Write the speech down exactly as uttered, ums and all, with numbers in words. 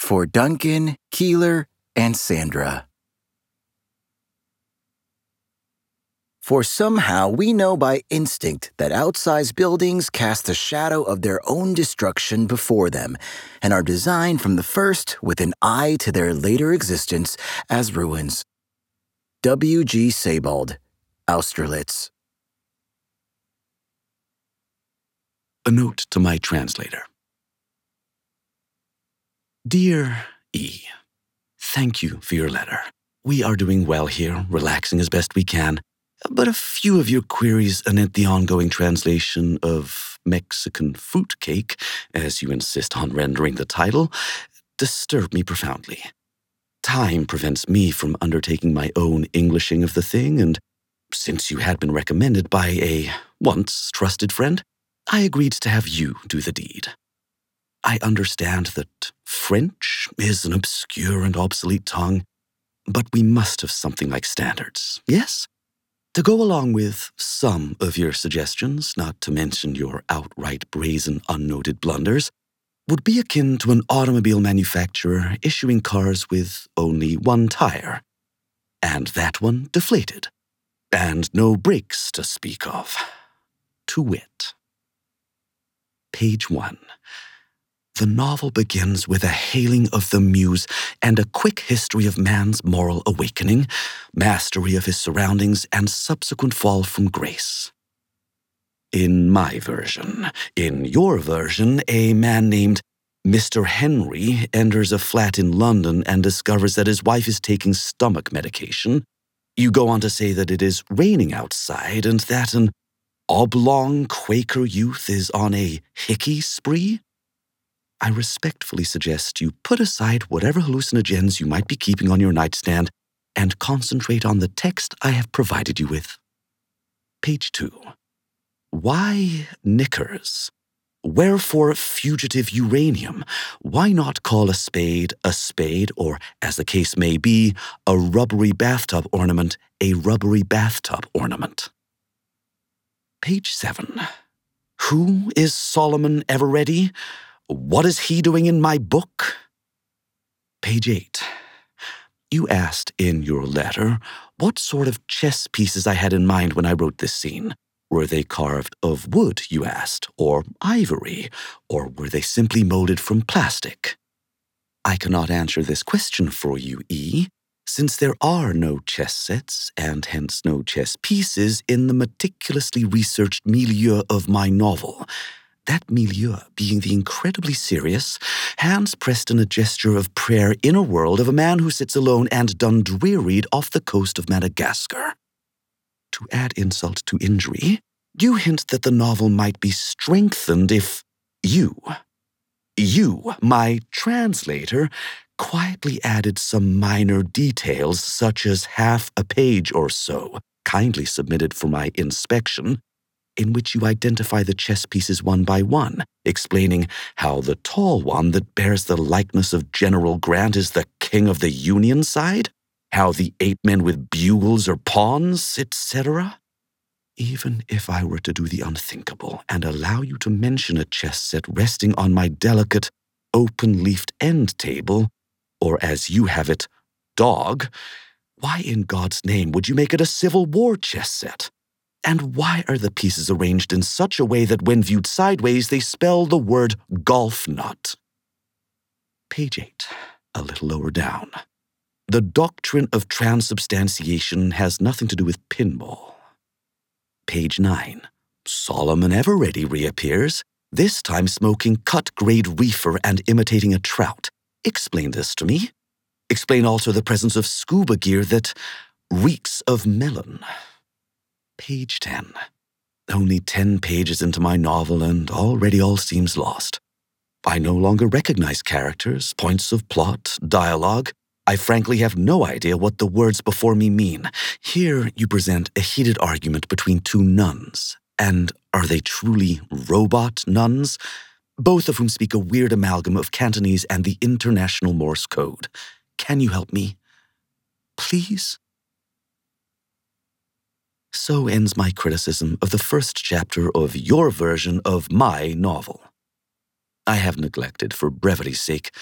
for Duncan, Keeler, and Sandra. For somehow we know by instinct that outsized buildings cast a shadow of their own destruction before them and are designed from the first with an eye to their later existence as ruins. W G Sebald, Austerlitz. A note to my translator. Dear E, thank you for your letter. We are doing well here, relaxing as best we can, but a few of your queries anent the ongoing translation of Mexican fruitcake, as you insist on rendering the title, disturb me profoundly. Time prevents me from undertaking my own Englishing of the thing, and since you had been recommended by a once trusted friend, I agreed to have you do the deed. I understand that French is an obscure and obsolete tongue, but we must have something like standards, yes? To go along with some of your suggestions, not to mention your outright brazen, unnoted blunders, would be akin to an automobile manufacturer issuing cars with only one tire, and that one deflated, and no brakes to speak of. To wit. Page one. The novel begins with a hailing of the muse and a quick history of man's moral awakening, mastery of his surroundings, and subsequent fall from grace. In my version, in your version, a man named Mister Henry enters a flat in London and discovers that his wife is taking stomach medication. You go on to say that it is raining outside and that an oblong Quaker youth is on a hickey spree. I respectfully suggest you put aside whatever hallucinogens you might be keeping on your nightstand and concentrate on the text I have provided you with. Page two. Why knickers? Wherefore fugitive uranium? Why not call a spade a spade, or, as the case may be, a rubbery bathtub ornament a rubbery bathtub ornament? Page seven. Who is Solomon Eveready? What is he doing in my book? Page eight. You asked in your letter what sort of chess pieces I had in mind when I wrote this scene. Were they carved of wood, you asked, or ivory, or were they simply molded from plastic? I cannot answer this question for you, E, since there are no chess sets, and hence no chess pieces, in the meticulously researched milieu of my novel. That milieu being the incredibly serious, hands pressed in a gesture of prayer inner world of a man who sits alone and dundrearied off the coast of Madagascar. To add insult to injury, you hint that the novel might be strengthened if you, you, my translator, quietly added some minor details such as half a page or so, kindly submitted for my inspection, in which you identify the chess pieces one by one, explaining how the tall one that bears the likeness of General Grant is the king of the Union side, how the eight men with bugles are pawns, et cetera. Even if I were to do the unthinkable and allow you to mention a chess set resting on my delicate, open-leafed end table, or as you have it, dog, why in God's name would you make it a Civil War chess set? And why are the pieces arranged in such a way that when viewed sideways they spell the word golf nut? Page eight, a little lower down. The doctrine of transubstantiation has nothing to do with pinball. Page nine. Solomon Eveready reappears, this time smoking cut-grade reefer and imitating a trout. Explain this to me. Explain also the presence of scuba gear that reeks of melon. Page ten. Only ten pages into my novel and already all seems lost. I no longer recognize characters, points of plot, dialogue. I frankly have no idea what the words before me mean. Here you present a heated argument between two nuns. And are they truly robot nuns? Both of whom speak a weird amalgam of Cantonese and the International Morse Code. Can you help me? Please? So ends my criticism of the first chapter of your version of my novel. I have neglected, for brevity's sake,